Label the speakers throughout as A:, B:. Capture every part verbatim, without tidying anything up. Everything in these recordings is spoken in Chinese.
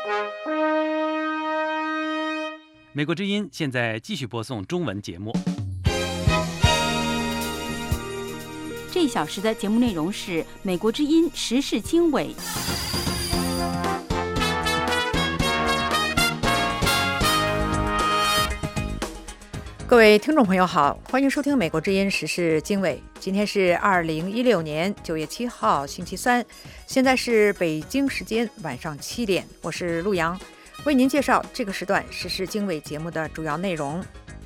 A: 美国之音现在继续播送中文节目。
B: 这一小时的节目内容是美国之音时事经纬。
C: 各位听众朋友好，欢迎收听美国之音时事经纬。今天是二零一六年九月七号星期三，现在是北京时间晚上七点，我是陆阳，为您介绍这个时段时事经纬节目的主要内容。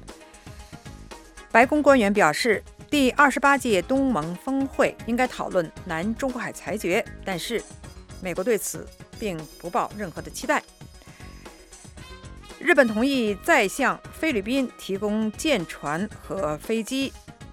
C: 白宫官员表示，第二十八届东盟峰会应该讨论南中国海裁决，但是美国对此并不抱任何的期待。日本同意再向菲律宾提供舰船和飞机。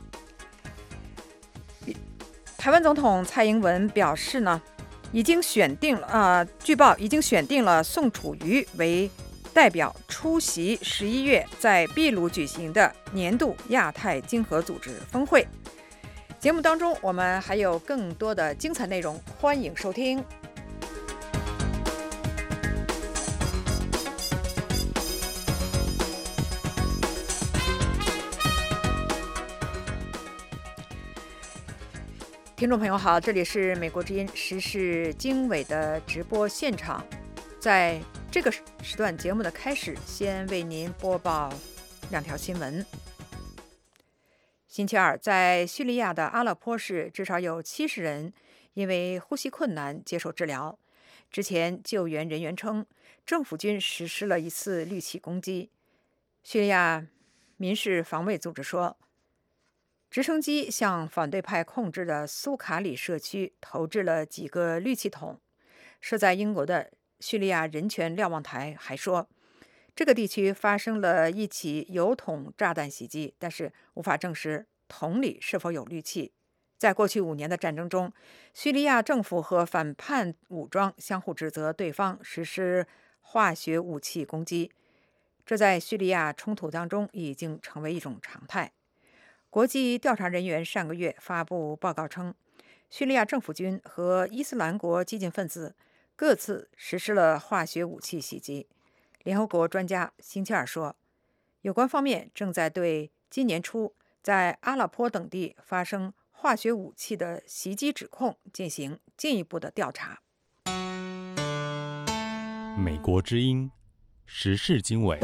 C: 台湾总统蔡英文表示呢，已经选定了，呃，据报已经选定了宋楚瑜为代表出席十一月在秘鲁举行的年度亚太经合组织峰会。节目当中我们还有更多的精彩内容，欢迎收听。听众朋友好，这里是美国之音时事经纬的直播现场。在这个时段节目的开始，先为您播报两条新闻。星期二，在叙利亚的阿勒颇市，至少有七十人因为呼吸困难接受治疗。之前救援人员称，政府军实施了一次氯气攻击。叙利亚民事防卫组织说，直升机向反对派控制的苏卡里社区投掷了几个氯气筒。设在英国的叙利亚人权瞭望台还说，这个地区发生了一起油桶炸弹袭击，但是无法证实桶里是否有氯气。在过去五年的战争中，叙利亚政府和反叛武装相互指责对方实施化学武器攻击，这在叙利亚冲突当中已经成为一种常态。国际调查人员上个月发布报告称，叙利亚政府军和伊斯兰国激进分子各自实施了化学武器袭击。联合国专家星期二说，有关方面正在对今年初在阿勒颇等地发生化学武器的袭击指控进行进一步的调查。
A: 美国之音时事经纬。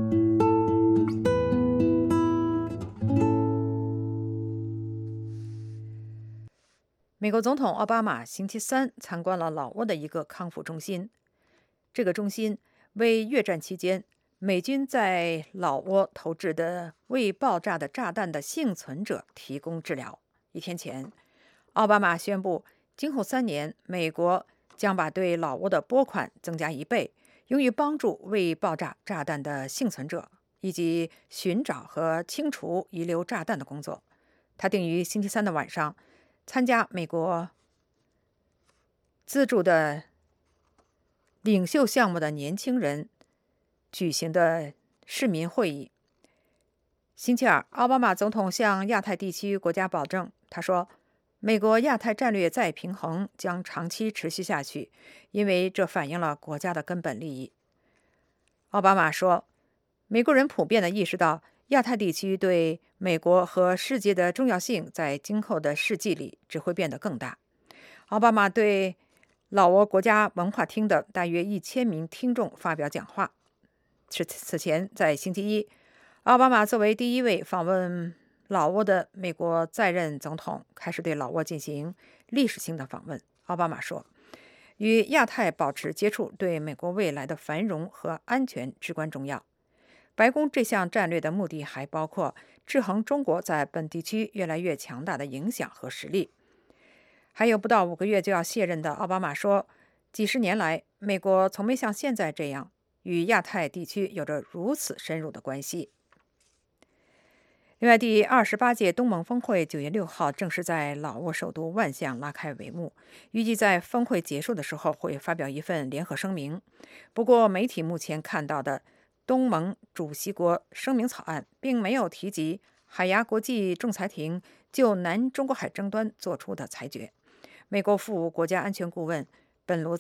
C: 美国总统奥巴马星期三参观了老挝的一个康复中心。这个中心为越战期间美军在老挝投掷的未爆炸的炸弹的幸存者提供治疗。一天前，奥巴马宣布，今后三年，美国将把对老挝的拨款增加一倍，用于帮助未爆炸炸弹的幸存者，以及寻找和清除遗留炸弹的工作。他定于星期三的晚上参加美国资助的领袖项目的年轻人举行的市民会议。星期二，奥巴马总统向亚太地区国家保证，他说，美国亚太战略再平衡将长期持续下去，因为这反映了国家的根本利益。奥巴马说，美国人普遍地意识到亚太地区对美国和世界的重要性在今后的世纪里只会变得更大。奥巴马对老挝国家文化厅的大约一千名听众发表讲话。此前，在星期一，奥巴马作为第一位访问老挝的美国在任总统，开始对老挝进行历史性的访问。奥巴马说，与亚太保持接触对美国未来的繁荣和安全至关重要。白宫这项战略的目的还包括制衡中国在本地区越来越强大的影响和实力。还有不到五个月就要卸任的奥巴马说，几十年来，美国从没像现在这样与亚太地区有着如此深入的关系。另外，第二十八届东盟峰会九月六号正式在老挝首都万象拉开帷幕，预计在峰会结束的时候会发表一份联合声明。不过，媒体目前看到的东盟主席国声明草案并没有提及海牙国际仲裁庭就南中国海争端作出的裁决。美国副国家安全顾问本罗兹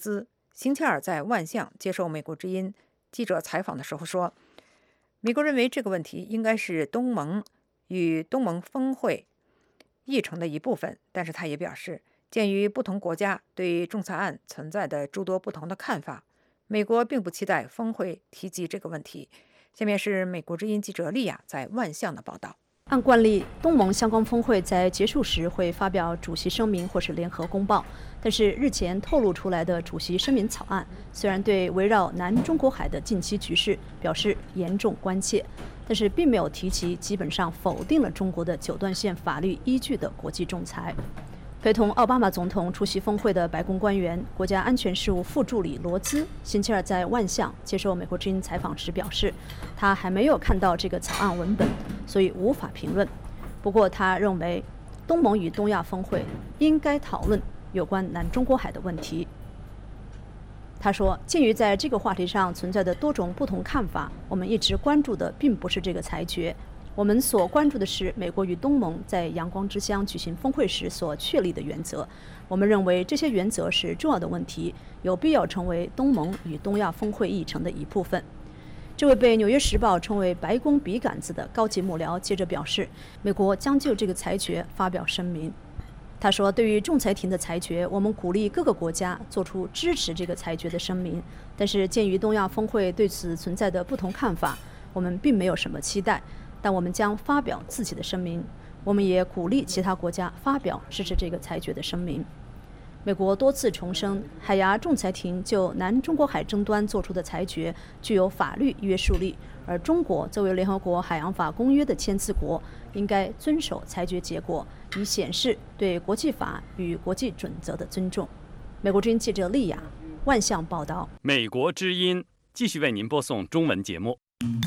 C: 星期二在万象接受美国之音记者采访的时候说，美国认为这个问题应该是东盟与东盟峰会议程的一部分，但是他也表示，鉴于不同国家对仲裁案存在的诸多不同的看法，美国并不期待峰会提及这个问题。下面是美国之音记者莉亚在万象的报道。
D: 按惯例，东盟相关峰会在结束时会发表主席声明或是联合公报，但是日前透露出来的主席声明草案，虽然对围绕南中国海的近期局势表示严重关切，但是并没有提及基本上否定了中国的九段线法律依据的国际仲裁。陪同奥巴马总统出席峰会的白宫官员、国家安全事务副助理罗兹星期二在万象接受美国之音采访时表示，他还没有看到这个草案文本，所以无法评论。不过他认为，东盟与东亚峰会应该讨论有关南中国海的问题。他说，鉴于在这个话题上存在的多种不同看法，我们一直关注的并不是这个裁决。我们所关注的是美国与东盟在阳光之乡举行峰会时所确立的原则。我们认为这些原则是重要的问题，有必要成为东盟与东亚峰会议程的一部分。这位被《纽约时报》称为“白宫笔杆子”的高级幕僚接着表示，美国将就这个裁决发表声明。他说，对于仲裁庭的裁决，我们鼓励各个国家做出支持这个裁决的声明，但是鉴于东亚峰会对此存在的不同看法，我们并没有什么期待。但我们将发表自己的声明，我们也鼓励其他国家发表支持这个裁决的声明。美国多次重申，海牙仲裁庭就南中国海争端作出的裁决具有法律约束力，而中国作为联合国海洋法公约的签字国，应该遵守裁决结果，以显示对国际法与国际准则的尊重。美国之音记者莉亚，万象报道。
A: 美国之音继续为您播送中文节目。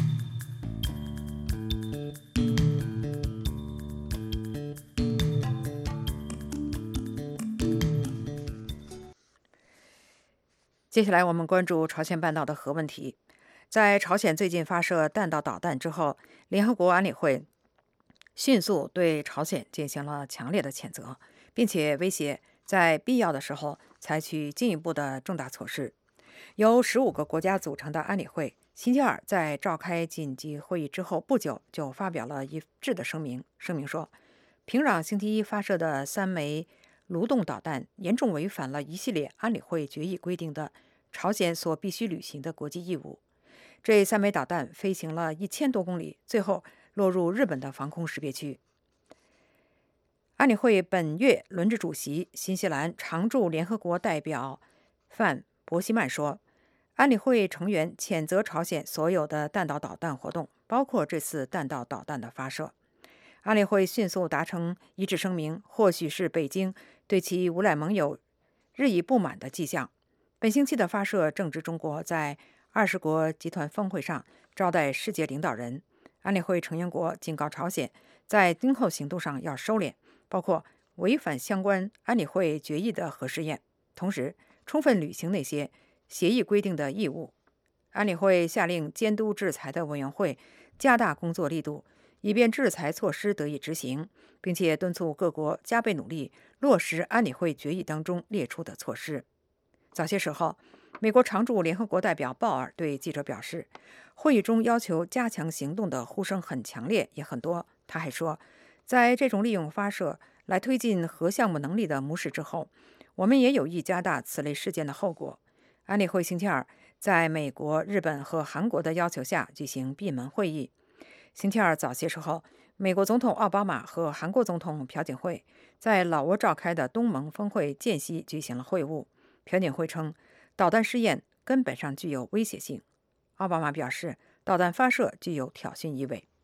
C: 接下来我们关注朝鲜半岛的核问题。在朝鲜最近发射弹道导弹之后，联合国安理会迅速对朝鲜进行了强烈的谴责，并且威胁在必要的时候采取进一步的重大措施。由十五个国家组成的安理会星期二在召开紧急会议之后不久就发表了一致的声明，声明说，平壤星期一发射的三枚蠕动导弹严重违反了一系列安理会决议规定的朝鲜所必须履行的国际义务。这三枚导弹飞行了一千多公里，最后落入日本的防空识别区。安理会本月轮值主席新西兰常驻联合国代表范伯希曼说，安理会成员谴责朝鲜所有的弹道导弹活动，包括这次弹道导弹的发射。安理会迅速达成一致声明，或许是北京对其无赖盟友日益不满的迹象。本星期的发射正值中国在二十国集团峰会上招待世界领导人。安理会成员国警告朝鲜，在今后行动上要收敛，包括违反相关安理会决议的核试验，同时充分履行那些协议规定的义务。安理会下令监督制裁的委员会加大工作力度，以便制裁措施得以执行，并且敦促各国加倍努力落实安理会决议当中列出的措施。早些时候，美国常驻联合国代表鲍尔对记者表示，会议中要求加强行动的呼声很强烈，也很多。他还说，在这种利用发射来推进核项目能力的模式之后，我们也有意加大此类事件的后果。安理会星期二在美国、日本和韩国的要求下举行闭门会议。星期二早些时候，美国总统奥巴马和韩国总统朴槿惠在老挝召开的东盟峰会间隙举行了会晤。朴槿惠称，导弹试验根本上具有威胁性。奥巴马表示，导弹发射具有挑衅意味。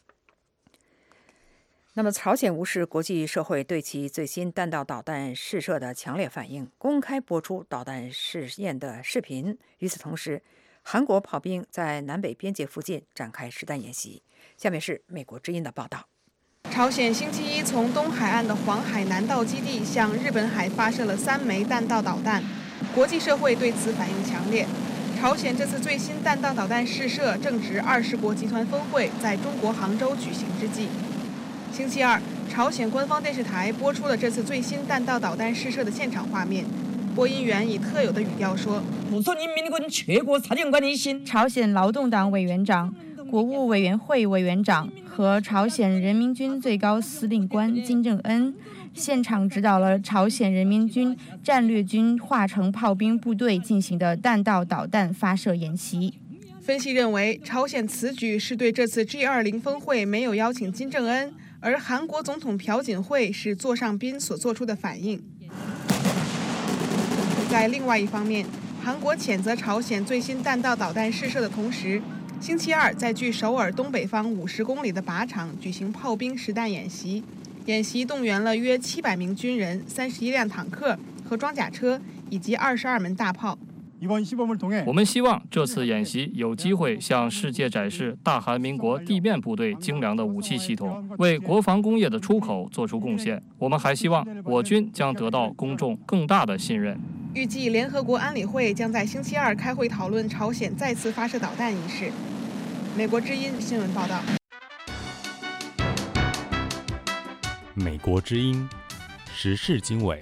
C: 那么，朝鲜无视国际社会对其最新弹道导弹试射的强烈反应，公开播出导弹试验的视频。与此同时，韩国炮兵在南北边界附近展开实弹演习。下面是美国之音的报道。
E: 朝鲜星期一从东海岸的黄海南道基地向日本海发射了三枚弹道导弹，国际社会对此反应强烈。朝鲜这次最新弹道导弹试射正值二十国集团峰会在中国杭州举行之际。星期二，朝鲜官方电视台播出了这次最新弹道导弹试射的现场画面。 播音员以特有的语调说：“
F: 朝鲜劳动党委员长、国务委员会委员长和朝鲜人民军最高司令官金正恩现场指导了朝鲜人民军战略军化成炮兵部队进行的弹道导弹发射演习。”
E: 分析认为，朝鲜此举是对这次 G 二十 峰会没有邀请金正恩，而韩国总统朴槿惠是座上宾所做出的反应。在另外一方面，韩国谴责朝鲜最新弹道导弹试射的同时，星期二在距首尔东北方五十公里的靶场举行炮兵实弹演习，演习动员了约七百名军人、三十一辆坦克和装甲车以及二十二门大炮。
G: 我们希望这次演习有机会向世界展示大韩民国地面部队精良的武器系统，为国防工业的出口做出贡献。我们还希望我军将得到公众更大的信任。
E: 预计联合国安理会将在星期二开会讨论朝鲜再次发射导弹一事。美国之音新闻报道。
H: 美国之音时事经纬。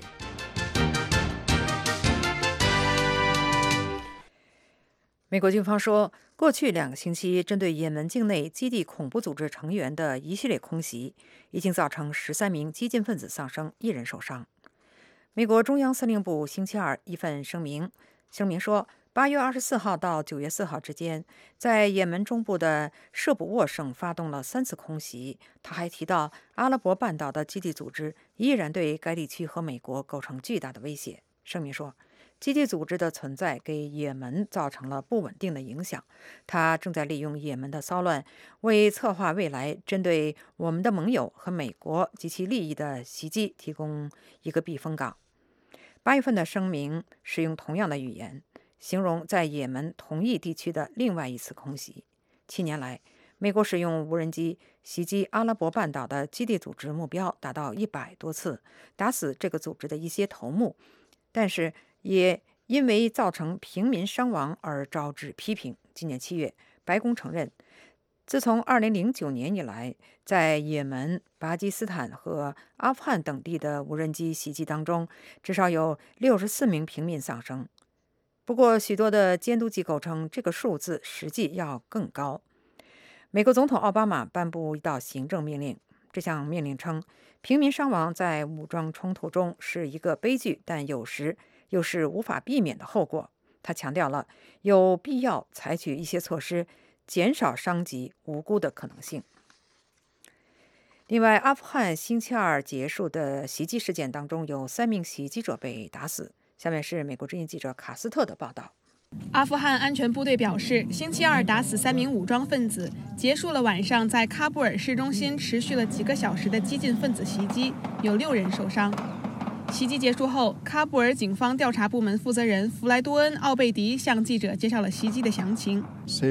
C: 美国军方说，过去两个星期针对也门境内基地恐怖组织成员的一系列空袭，已经造成十三名激进分子丧生，一人受伤。美国中央司令部星期二一份声明声明说，八月二十四号到九月四号之间，在也门中部的舍卜沃省发动了三次空袭。他还提到，阿拉伯半岛的基地组织依然对该地区和美国构成巨大的威胁。声明说，基地组织的存在给也门造成了不稳定的影响，他正在利用也门的骚乱，为策划未来针对我们的盟友和美国及其利益的袭击提供一个避风港。八月份的声明使用同样的语言，形容在也门同一地区的另外一次空袭。七年来，美国使用无人机袭击阿拉伯半岛的基地组织目标达到一百多次，打死这个组织的一些头目，但是也因为造成平民伤亡而招致批评。今年七月，白宫承认，自从二零零九年以来，在也门、巴基斯坦和阿富汗等地的无人机袭击当中，至少有六十四名平民丧生。不过，许多的监督机构称，这个数字实际要更高。美国总统奥巴马颁布一道行政命令，这项命令称，平民伤亡在武装冲突中是一个悲剧，但有时又是无法避免的后果。他强调了有必要采取一些措施，减少伤及无辜的可能性。另外，阿富汗星期二结束的袭击事件当中，有三名袭击者被打死。下面是美国之音记者卡斯特的报道。
E: 阿富汗安全部队表示，星期二打死三名武装分子，结束了晚上在喀布尔市中心持续了几个小时的激进分子袭击，有六人受伤。袭击结束后，喀布尔警方调查部门负责人弗莱多恩·奥贝迪向记者介绍了袭击的详情。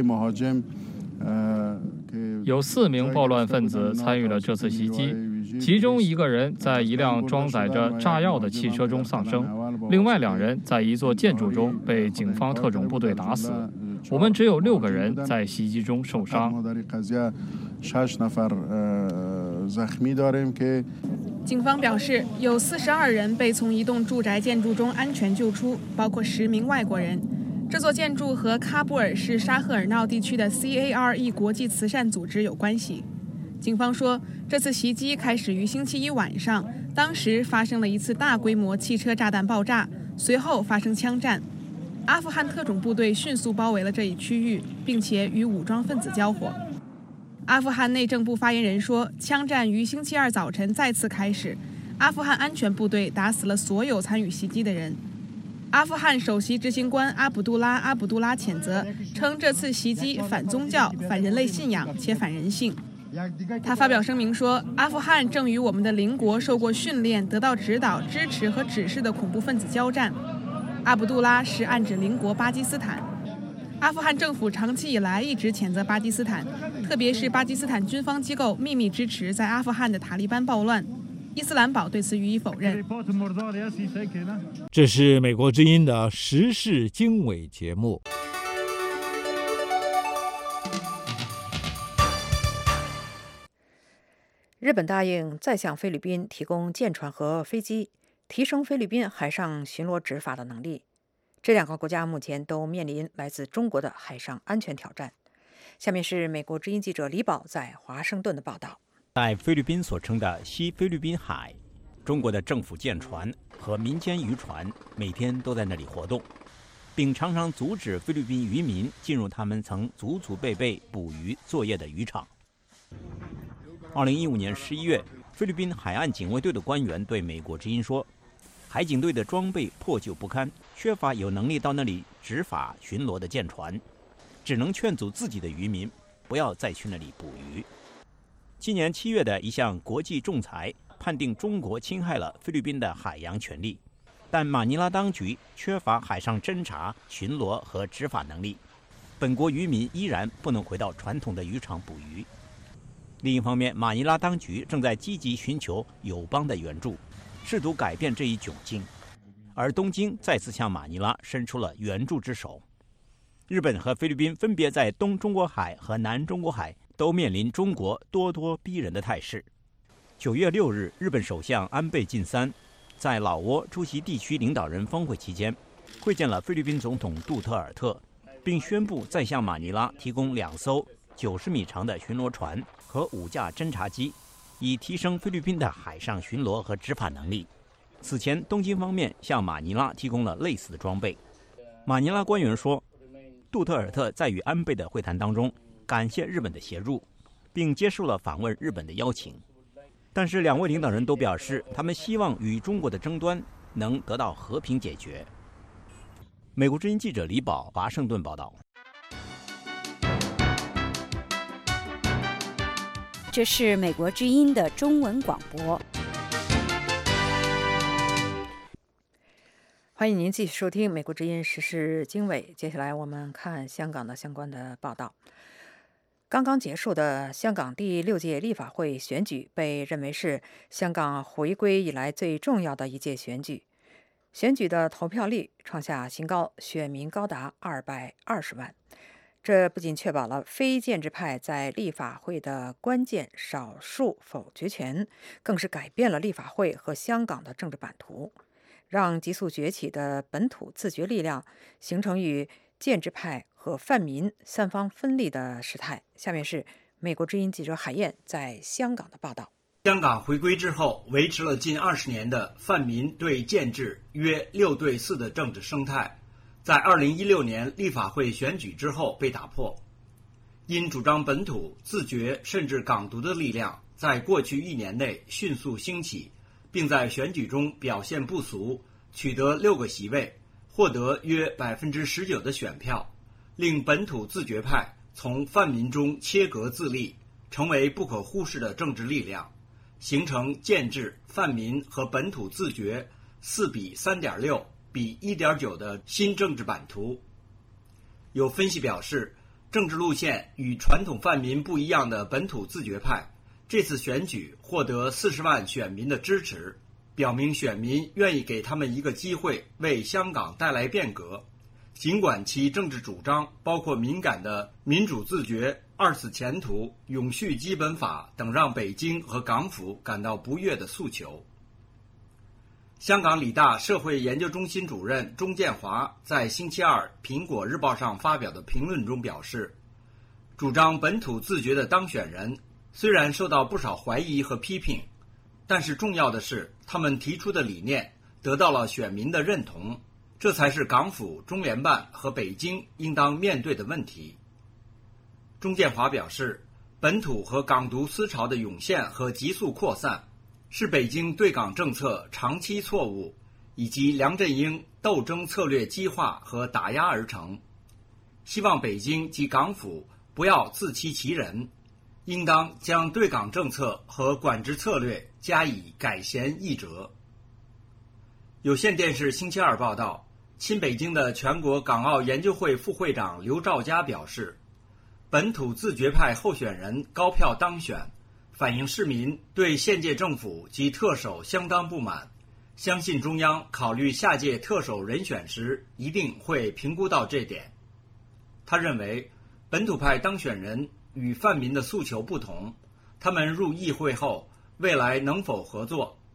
G: 有四名暴乱分子参与了这次袭击，其中一个人在一辆装载着炸药的汽车中丧生，另外两人在一座建筑中被警方特种部队打死。我们只有六个人在袭击中受伤。
E: 警方表示，有四十二人被从一栋住宅建筑中安全救出，包括十名外国人。这座建筑和喀布尔市沙赫尔闹地区的 C A R E 国际慈善组织有关系。警方说，这次袭击开始于星期一晚上，当时发生了一次大规模汽车炸弹爆炸，随后发生枪战。阿富汗特种部队迅速包围了这一区域，并且与武装分子交火。阿富汗内政部发言人说，枪战于星期二早晨再次开始，阿富汗安全部队打死了所有参与袭击的人。阿富汗首席执行官阿卜杜拉·阿卜杜拉谴责称，这次袭击反宗教、反人类信仰且反人性。他发表声明说，阿富汗正与我们的邻国受过训练、得到指导、支持和指示的恐怖分子交战。阿卜杜拉是暗指邻国巴基斯坦。阿富汗政府长期以来一直谴责巴基斯坦，特别是巴基斯坦军方机构秘密支持在阿富汗的塔利班暴乱。伊斯兰堡对此予以否认。
I: 这是美国之音的时事经纬节目。
C: 日本答应再向菲律宾提供舰船和飞机， 提升菲律宾海上巡逻执法的能力。这两个国家目前都面临来自中国的海上安全挑战。下面是美国之音记者李宝在华盛顿的报道。
J: 在菲律宾所称的西菲律宾海，中国的政府舰船和民间渔船每天都在那里活动，并常常阻止菲律宾渔民进入他们曾祖祖辈辈捕鱼作业的渔场。二零一五年十一月，菲律宾海岸警卫队的官员对美国之音说，海警队的装备破旧不堪，缺乏有能力到那里执法巡逻的舰船，只能劝阻自己的渔民不要再去那里捕鱼。今年七月的一项国际仲裁判定中国侵害了菲律宾的海洋权利，但马尼拉当局缺乏海上侦察、巡逻和执法能力，本国渔民依然不能回到传统的渔场捕鱼。另一方面，马尼拉当局正在积极寻求友邦的援助，试图改变这一窘境，而东京再次向马尼拉伸出了援助之手。日本和菲律宾分别在东中国海和南中国海都面临中国咄咄逼人的态势。九月六日，日本首相安倍晋三在老挝出席地区领导人峰会期间，会见了菲律宾总统杜特尔特，并宣布再向马尼拉提供两艘九十米长的巡逻船和五架侦察机，以提升菲律宾的海上巡逻和执法能力。此前，东京方面向马尼拉提供了类似的装备。马尼拉官员说，杜特尔特在与安倍的会谈当中感谢日本的协助，并接受了访问日本的邀请。但是两位领导人都表示，他们希望与中国的争端能得到和平解决。美国之音记者李宝，华盛顿报道。
B: 这是美国之音的中文广播。
C: 欢迎您继续收听美国之音时事经纬。接下来我们看香港的相关的报道。刚刚结束的香港第六届立法会选举被认为是香港回归以来最重要的一届选举。选举的投票率创下新高，选民高达二百二十万。这不仅确保了非建制派在立法会的关键少数否决权，更是改变了立法会和香港的政治版图，让急速崛起的本土自觉力量形成与建制派和泛民三方分立的时态。下面是美国之音记者海燕在香港的报道。
K: 香港回归之后，维持了近二十年的泛民对建制约六对四的政治生态，在二零一六年立法会选举之后被打破。因主张本土自觉甚至港独的力量在过去一年内迅速兴起，并在选举中表现不俗，取得六个席位，获得约百分之十九的选票，令本土自觉派从泛民中切割自立，成为不可忽视的政治力量，形成建制、泛民和本土自觉四比三点六比一点九的新政治版图。有分析表示，政治路线与传统泛民不一样的本土自觉派这次选举获得四十万选民的支持，表明选民愿意给他们一个机会为香港带来变革，尽管其政治主张包括敏感的民主自觉、二次前途、永续基本法等让北京和港府感到不悦的诉求。香港理大社会研究中心主任钟建华在星期二《苹果日报》上发表的评论中表示，主张本土自觉的当选人虽然受到不少怀疑和批评，但是重要的是他们提出的理念得到了选民的认同，这才是港府、中联办和北京应当面对的问题。钟建华表示，本土和港独思潮的涌现和急速扩散是北京对港政策长期错误以及梁振英斗争策略激化和打压而成，希望北京及港府不要自欺欺人，应当将对港政策和管制策略加以改弦易辙。有线电视星期二报道，亲北京的全国港澳研究会副会长刘兆佳表示，本土自觉派候选人高票当选，反映市民对现届政府及特首相当不满，相信中央考虑下届特首人选时一定会评估到这点。他认为，本土派当选人与泛民的诉求不同，他们入议会后，未来能否合作，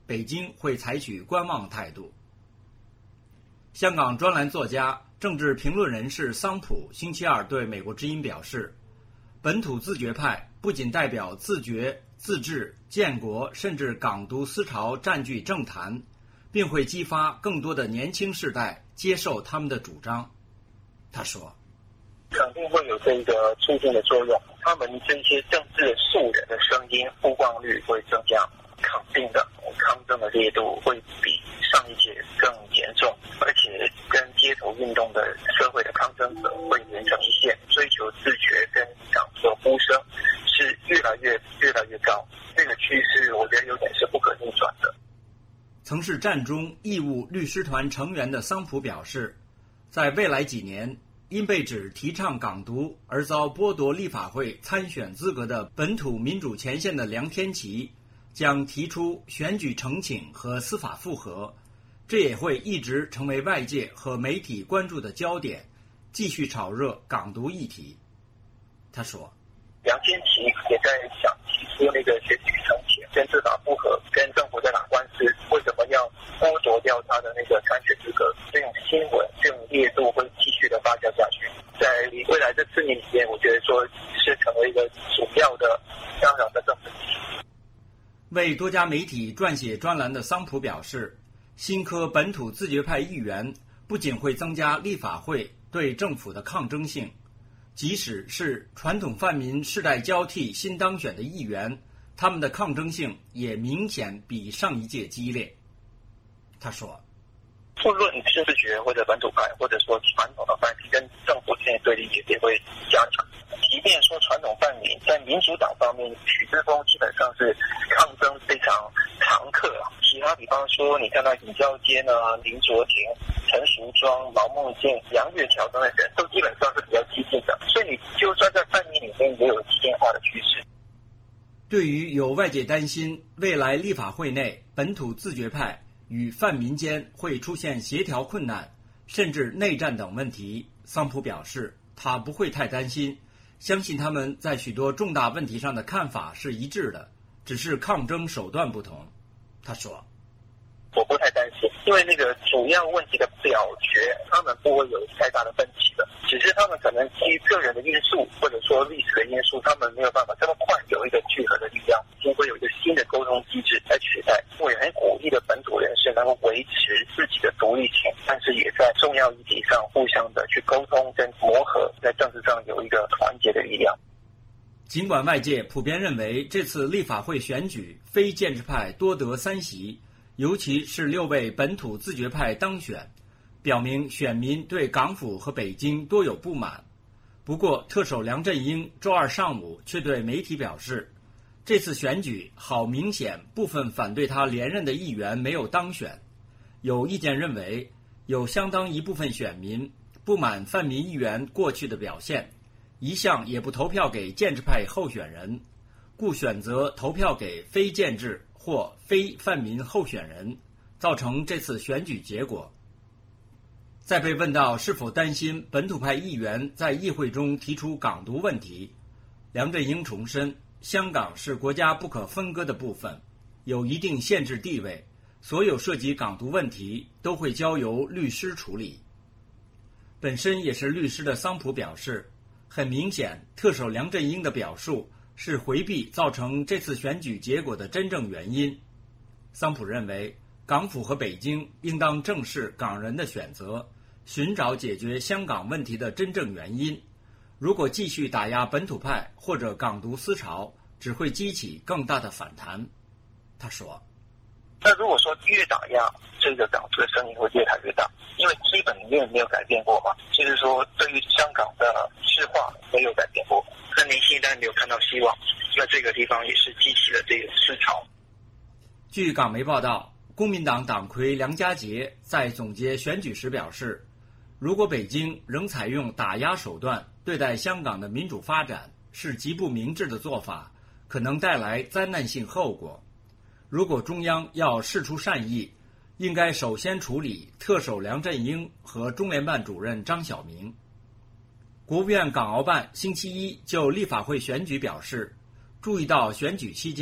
K: 北京会采取观望态度。香港专栏作家、政治评论人士桑普星期二对美国之音表示，本土自决派不仅代表自觉、自治、建国甚至港独思潮占据政坛，并会激发更多的年轻世代接受他们的主张。他说，
L: 肯定会有这个促进的作用，他们这些政治素人的声音曝光率会增加，肯定的抗争的烈度会比上一届更严重，而且跟街头运动的社会的抗争者会连成一线，追求自觉跟港独呼声是越来越越来越高，这个趋势我觉得有点是不可逆转的。
K: 曾是战中义务律师团成员的桑普表示，在未来几年，因被指提倡港独而遭剥夺立法会参选资格的本土民主前线的梁天琦将提出选举呈请和司法复核，这也会一直成为外界和媒体关注的焦点，继续炒热港独议题。他说，
L: 梁天琦也在想提出那个选举呈请跟司法复核，跟政府在打官司，为什么要剥夺掉他的那个参选资格？这种新闻这种烈度会继续的发酵下去，在未来这四年里面，我觉得说是成为一个主要的香港的政治议题。
K: 为多家媒体撰写专栏的桑普表示，新科本土自决派议员不仅会增加立法会对政府的抗争性，即使是传统泛民世代交替新当选的议员，他们的抗争性也明显比上一届激烈。他说，
L: 不论是自觉或者本土派，或者说传统的泛民跟政府之间的对立也会加强。即便说传统泛民在民主党方面，许志峰基本上是抗争非常常客啊。其他比方说，你看到尹兆坚啊、林卓廷、陈淑庄、毛孟静、杨岳桥等等人，都基本上是比较激进的。所以你就算在泛民里面也有激进化的趋势。
K: 对于有外界担心未来立法会内本土自决派与泛民间会出现协调困难，甚至内战等问题，桑普表示他不会太担心，相信他们在许多重大问题上的看法是一致的，只是抗争手段不同。他说，
L: 我不太担心，因为那个主要问题的表决他们不会有太大的分歧的，只是他们可能基于个人的因素或者说历史的因素，他们没有办法这么快有一个聚合的力量，就会有一个新的沟通机制来取代。我也很鼓励的本土人士能够维持自己的独立性，但是也在重要议题上互相的去沟通跟磨合，在政治上有一个团结的力量。
K: 尽管外界普遍认为这次立法会选举非建制派多得三席，尤其是六位本土自决派当选，表明选民对港府和北京多有不满。不过，特首梁振英周二上午却对媒体表示，这次选举好明显部分反对他连任的议员没有当选。有意见认为，有相当一部分选民不满泛民议员过去的表现，一向也不投票给建制派候选人，故选择投票给非建制或非泛民候选人，造成这次选举结果。在被问到是否担心本土派议员在议会中提出港独问题，梁振英重申，香港是国家不可分割的部分，有一定宪制地位，所有涉及港独问题都会交由律师处理。本身也是律师的桑普表示，很明显，特首梁振英的表述是回避造成这次选举结果的真正原因。桑普认为，港府和北京应当正视港人的选择，寻找解决香港问题的真正原因。如果继续打压本土派或者港独思潮，只会激起更大的反弹。他说，
L: 那如果说越打压，这个港独的声音会越来越大，因为基本面没有改变过嘛，就是说对于香港的市化没有改变过，那年轻一代没有看到希望，那这个地方也是激起了这个思潮。
K: 据港媒报道，公民党党魁梁家杰在总结选举时表示，如果北京仍采用打压手段对待香港的民主发展，是极不明智的做法，可能带来灾难性后果。如果中央要释出善意，应该首先处理特首梁振英和中联办主任张晓明。国务院港澳办星期一就立法会选举表示，注意到选举期间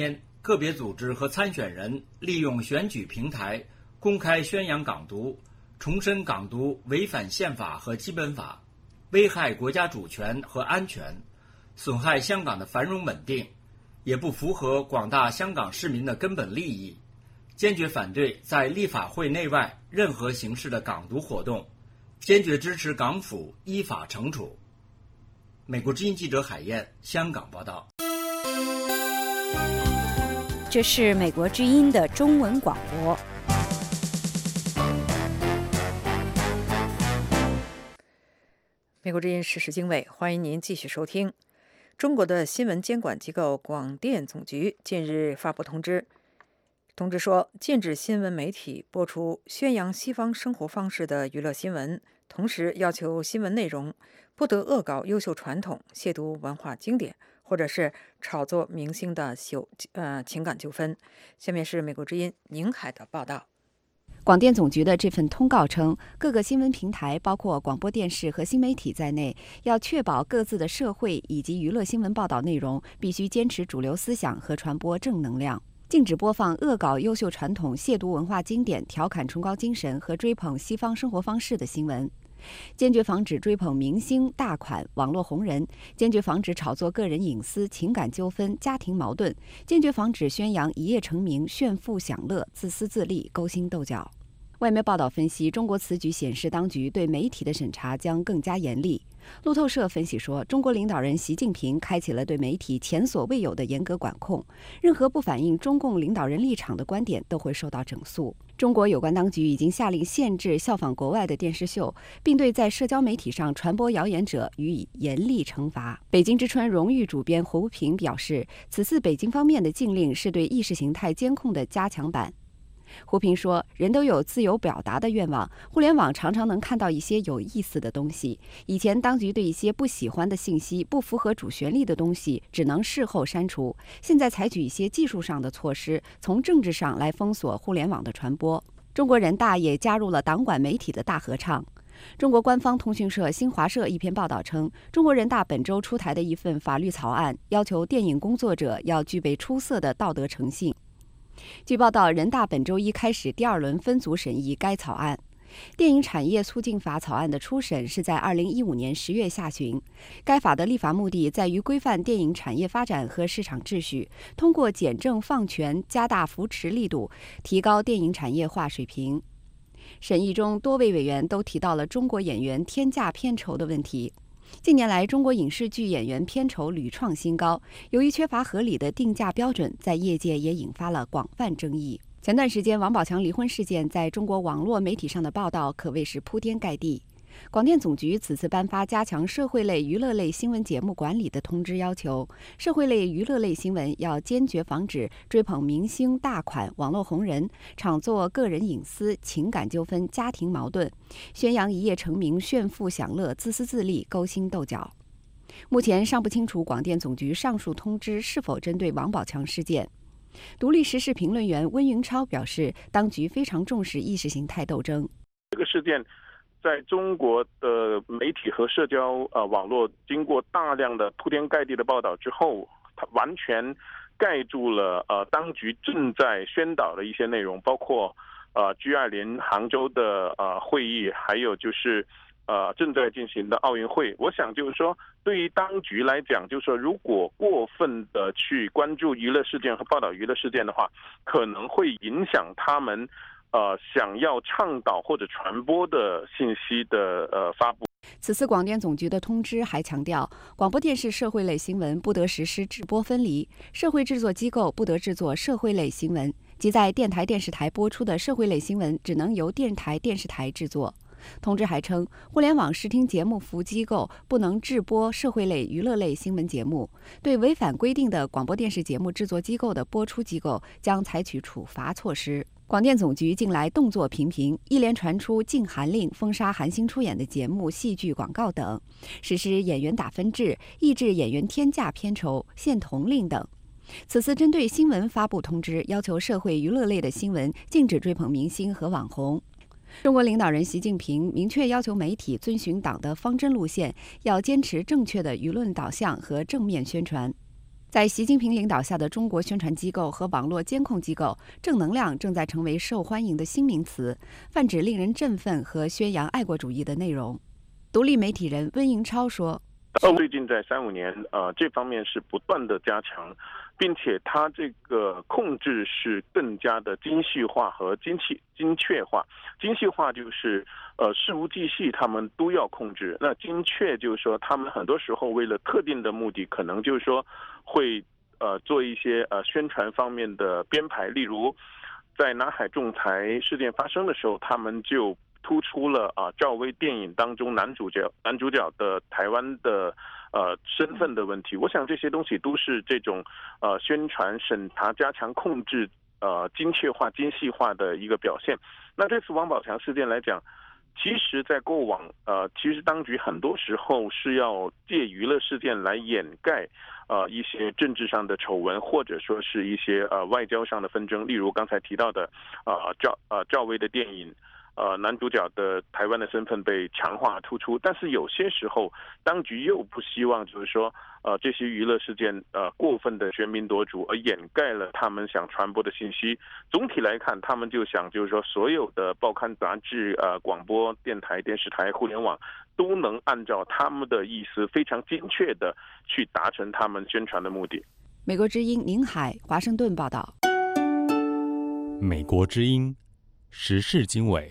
K: 个别组织和参选人利用选举平台公开宣扬港独，重申港独违反宪法和基本法，危害国家主权和安全，损害香港的繁荣稳定，也不符合广大香港市民的根本利益，坚决反对在立法会内外任何形式的港独活动，坚决支持港府依法惩处。美国之音记者海燕，香港报道。
B: 这是美国之音的中文广播。
C: 美国之音时事经纬，欢迎您继续收听。中国的新闻监管机构广电总局近日发布通知，通知说，禁止新闻媒体播出宣扬西方生活方式的娱乐新闻，同时要求新闻内容不得恶搞优秀传统、亵渎文化经典，或者是炒作明星的修呃情感纠纷。下面是美国之音宁海的报道。
B: 广电总局的这份通告称，各个新闻平台，包括广播电视和新媒体在内，要确保各自的社会以及娱乐新闻报道内容必须坚持主流思想和传播正能量，禁止播放恶搞优秀传统、亵渎文化经典、调侃崇高精神和追捧西方生活方式的新闻，坚决防止追捧明星、大款、网络红人，坚决防止炒作个人隐私、情感纠纷、家庭矛盾，坚决防止宣扬一夜成名、炫富享乐、自私自利、勾心斗角。外媒报道分析，中国此举显示当局对媒体的审查将更加严厉。路透社分析说，中国领导人习近平开启了对媒体前所未有的严格管控，任何不反映中共领导人立场的观点都会受到整肃。中国有关当局已经下令限制效仿国外的电视秀，并对在社交媒体上传播谣言者予以严厉惩罚。北京之春荣誉主编胡平表示，此次北京方面的禁令是对意识形态监控的加强版。胡平说，人都有自由表达的愿望，互联网常常能看到一些有意思的东西。以前当局对一些不喜欢的信息、不符合主旋律的东西只能事后删除，现在采取一些技术上的措施，从政治上来封锁互联网的传播。中国人大也加入了党管媒体的大合唱。中国官方通讯社新华社一篇报道称，中国人大本周出台的一份法律草案，要求电影工作者要具备出色的道德诚信。据报道，人大本周一开始第二轮分组审议该草案。电影产业促进法草案的初审是在二零一五年十月下旬。该法的立法目的在于规范电影产业发展和市场秩序，通过简政放权，加大扶持力度，提高电影产业化水平。审议中，多位委员都提到了中国演员天价片酬的问题。近年来，中国影视剧演员片酬屡创新高，由于缺乏合理的定价标准，在业界也引发了广泛争议。前段时间，王宝强离婚事件在中国网络媒体上的报道可谓是铺天盖地。广电总局此次颁发加强社会类、娱乐类新闻节目管理的通知，要求社会类、娱乐类新闻要坚决防止追捧明星、大款、网络红人，炒作个人隐私、情感纠纷、家庭矛盾，宣扬一夜成名、炫富享乐、自私自利、勾心斗角。目前尚不清楚广电总局上述通知是否针对王宝强事件。独立时事评论员温云超表示，当局非常重视意识形态斗争。
M: 这个事件在中国的媒体和社交呃网络经过大量的铺天盖地的报道之后，它完全盖住了呃当局正在宣导的一些内容，包括呃 G 二零杭州的呃会议，还有就是呃正在进行的奥运会。我想就是说，对于当局来讲，就是说如果过分的去关注娱乐事件和报道娱乐事件的话，可能会影响他们呃，想要倡导或者传播的信息的呃发布。
B: 此次广电总局的通知还强调，广播电视社会类新闻不得实施制播分离，社会制作机构不得制作社会类新闻，即在电台、电视台播出的社会类新闻只能由电台、电视台制作。通知还称，互联网视听节目服务机构不能制播社会类、娱乐类新闻节目，对违反规定的广播电视节目制作机构的播出机构将采取处罚措施。广电总局近来动作频频，一连传出禁韩令、封杀韩星出演的节目、戏剧、广告等，实施演员打分制、抑制演员天价片酬、限童令等。此次针对新闻发布通知，要求社会娱乐类的新闻禁止追捧明星和网红。中国领导人习近平明确要求媒体遵循党的方针路线，要坚持正确的舆论导向和正面宣传。 在习近平领导下的中国宣传机构和网络监控机构，正能量正在成为受欢迎的新名词，泛指令人振奋和宣扬爱国主义的内容。独立媒体人温迎超说：“
M: 最近在三五年，呃，这方面是不断的加强，并且它这个控制是更加的精细化和精细精确化。精细化就是呃事无巨细，他们都要控制；那精确就是说，他们很多时候为了特定的目的，可能就是说会呃做一些呃宣传方面的编排，例如在南海仲裁事件发生的时候，他们就突出了啊赵薇电影当中男主角男主角的台湾的呃身份的问题。我想这些东西都是这种呃宣传审查加强控制呃精确化精细化的一个表现。那这次王宝强事件来讲，其实在过往呃其实当局很多时候是要借娱乐事件来掩盖呃一些政治上的丑闻，或者说是一些呃外交上的纷争，例如刚才提到的呃赵呃赵薇的电影。呃，男主角的台湾的身份被强化突出，但是有些时候，当局又不希望就是说，呃，这些娱乐事件呃过分的喧宾夺主，而掩盖了他们想传播的信息。总体来看，他们就想就是说，所有的报刊杂志、呃广播电台、电视台、互联网都能按照他们的意思，非常精确的去达成他们宣传的目的。
B: 美国之音宁海华盛顿报道。
H: 美国之音。时事经纬。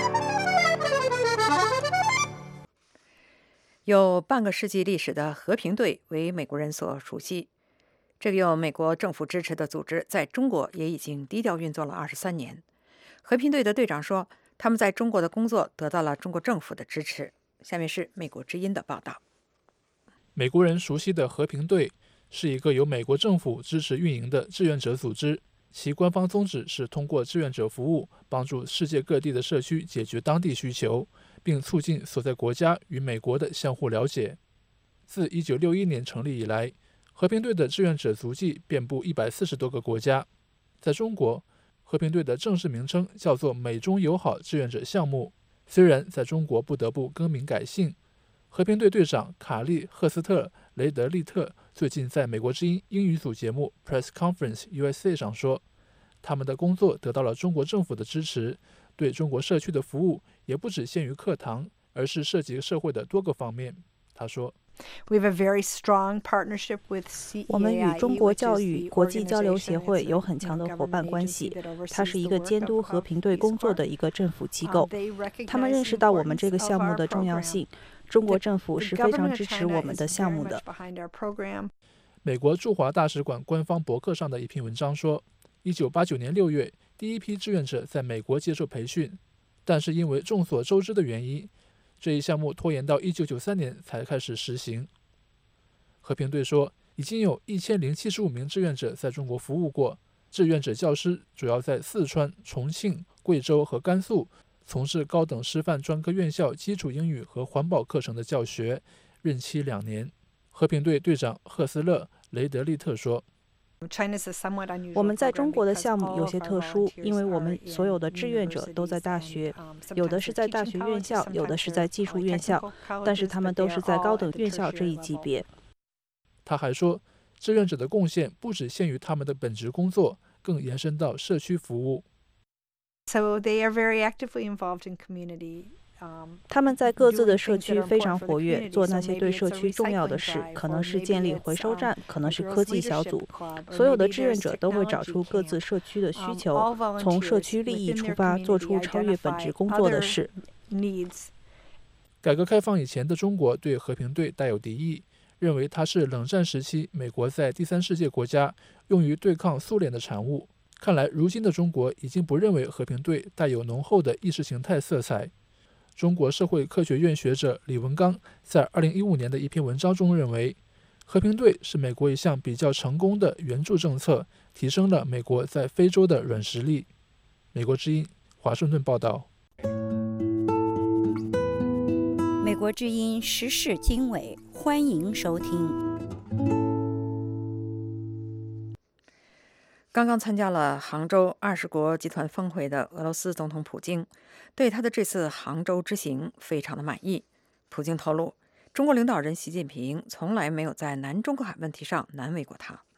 C: 有半个世纪历史的和平队为美国人所熟悉。这个由美国政府支持的组织在中国也已经低调运作了二十三年。和平队的队长说，他们在中国的工作得到了中国政府的支持。下面是美国之音的报道。
N: 美国人熟悉的和平队是一个由美国政府支持运营的志愿者组织。其官方宗旨是通过志愿者服务，帮助世界各地的社区解决当地需求，并促进所在国家与美国的相互了解。自一九六一年成立以来，和平队的志愿者足迹遍布一百四十多个国家。在中国，和平队的正式名称叫做美中友好志愿者项目，虽然在中国不得不更名改姓。和平队队长卡利·赫斯特·雷德利特最近在美国之音英语组节目 Press Conference U S A 上说，他们的工作得到了中国政府的支持，对中国社区的服务也不只限于课堂，而是涉及社会的多个方面。他说，
O: 我们与中国教育国际交流协会有很强的伙伴关系，它是一个监督和平队工作的一个政府机构。他们认识到我们这个项目的重要性，中国政府是非常支持我们的项目的。
N: 美国驻华大使馆官方博客上的一篇文章说，一九八九年六月，第一批志愿者在美国接受培训，但是因为众所周知的原因，这一项目拖延到一九九三年才开始实行。和平队说，已经有一千零七十五名志愿者在中国服务过。志愿者教师主要在四川、重庆、贵州和甘肃从事高等师范专科院校基础英语和环保课程的教学，任期两年。和平队队长赫斯勒·雷德利特说，
O: 我们在中国的项目有些特殊，因为我们所有的志愿者都在大学，有的是在大学院校，有的是在技术院校，但是他们都是在高等院校这一级别。
N: 他还说，志愿者的贡献不只限于他们的本职工作，更延伸到社区服务。
O: 他们在各自的社区非常活跃，做那些对社区重要的事，可能是建立回收站，可能是科技小组。所有的志愿者都会找出各自社区的需求，从社区利益出发，做出超越本职工作的事。
N: 改革开放以前的中国对和平队带有敌意，认为它是冷战时期美国在第三世界国家用于对抗苏联的产物。看来如今的中国已经不认为和平队带有浓厚的意识形态色彩。中国社会科学院学者李文刚在二零一五年的一篇文章中认为，和平队是美国一项比较成功的援助政策，提升了美国在非洲的软实力。美国之音华盛顿报道。
P: 美国之音时事经纬，欢迎收听。
C: 刚刚参加了杭州二十国集团峰会的俄罗斯总统普京对他的这次杭州之行非常的满意。普京透露，中国领导人习近平从来没有在南中国海问题上难为过他。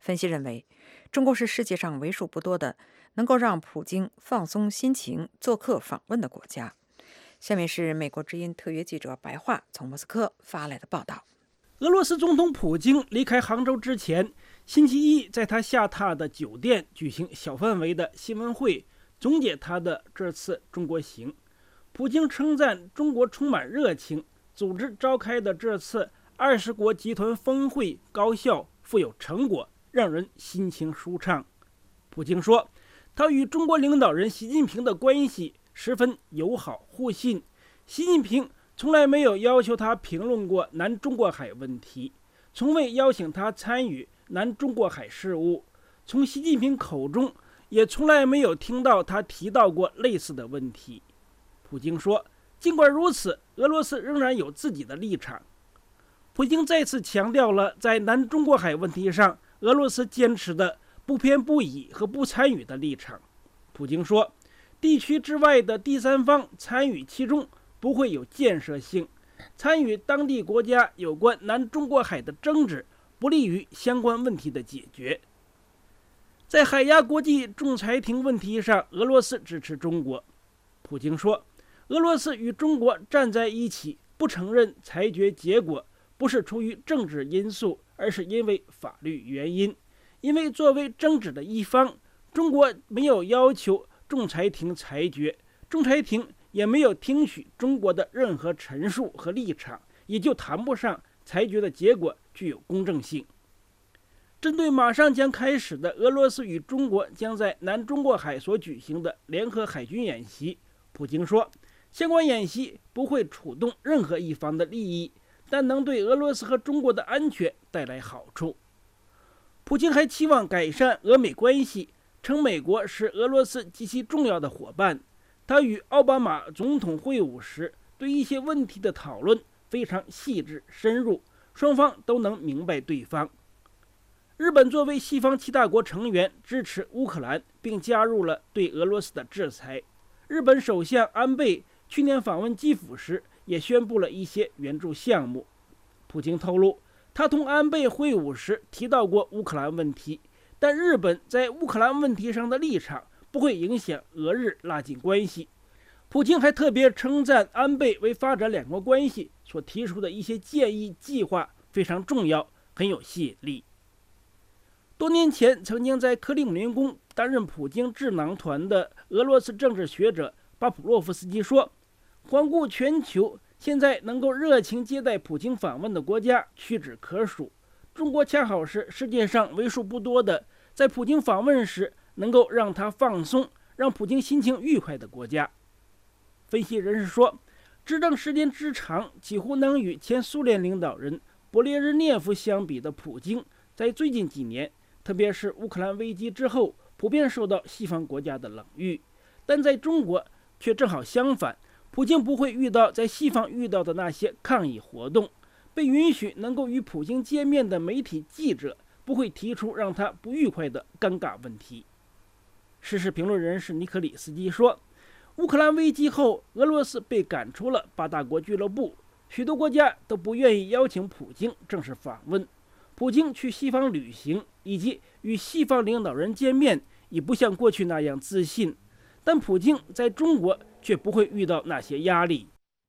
C: 分析认为，中国是世界上为数不多的能够让普京放松心情做客访问的国家。下面是美国之音特约记者白桦从莫斯科发来的报道。
Q: 俄罗斯总统普京离开杭州之前，星期一在他下榻的酒店举行小范围的新闻会，总结他的这次中国行。普京称赞中国充满热情，组织召开的这次二十国集团峰会高效、富有成果，让人心情舒畅。普京说，他与中国领导人习近平的关系十分友好互信，习近平从来没有要求他评论过南中国海问题，从未邀请他参与南中国海事务，从习近平口中也从来没有听到他提到过类似的问题。普京说，尽管如此，俄罗斯仍然有自己的立场。普京再次强调了在南中国海问题上俄罗斯坚持的不偏不倚和不参与的立场。普京说，地区之外的第三方参与其中不会有建设性，参与当地国家有关南中国海的争执，不利于相关问题的解决。在海牙国际仲裁庭问题上，俄罗斯支持中国。普京说，俄罗斯与中国站在一起，不承认裁决结果，不是出于政治因素，而是因为法律原因。因为作为争执的一方，中国没有要求仲裁庭裁决，仲裁庭也没有听取中国的任何陈述和立场，也就谈不上裁决的结果具有公正性。针对马上将开始的俄罗斯与中国将在南中国海所举行的联合海军演习，普京说，相关演习不会触动任何一方的利益，但能对俄罗斯和中国的安全带来好处。普京还期望改善俄美关系，称美国是俄罗斯极其重要的伙伴。他与奥巴马总统会晤时，对一些问题的讨论非常细致深入，双方都能明白对方。日本作为西方七大国成员，支持乌克兰，并加入了对俄罗斯的制裁。日本首相安倍去年访问基辅时，也宣布了一些援助项目。普京透露，他同安倍会晤时提到过乌克兰问题，但日本在乌克兰问题上的立场不会影响俄日拉近关系。普京还特别称赞安倍为发展两国关系所提出的一些建议计划非常重要，很有吸引力。多年前曾经在克里姆林宫担任普京智囊团的俄罗斯政治学者巴甫洛夫斯基说，环顾全球，现在能够热情接待普京访问的国家屈指可数，中国恰好是世界上为数不多的在普京访问时能够让他放松，让普京心情愉快的国家。分析人士说，执政时间之长，几乎能与前苏联领导人勃列日涅夫相比的普京，在最近几年，特别是乌克兰危机之后，普遍受到西方国家的冷遇。但在中国却正好相反，普京不会遇到在西方遇到的那些抗议活动，被允许能够与普京见面的媒体记者不会提出让他不愉快的尴尬问题。时事评论人士尼克里斯基说，乌克兰危机后，俄罗斯被赶出了八大国俱乐部，许多国家都不愿意邀请普京正式访问。普京去西方旅行以及与西方领导人见面，已不像过去那样自信。但普京在中国却不会遇到那些压力。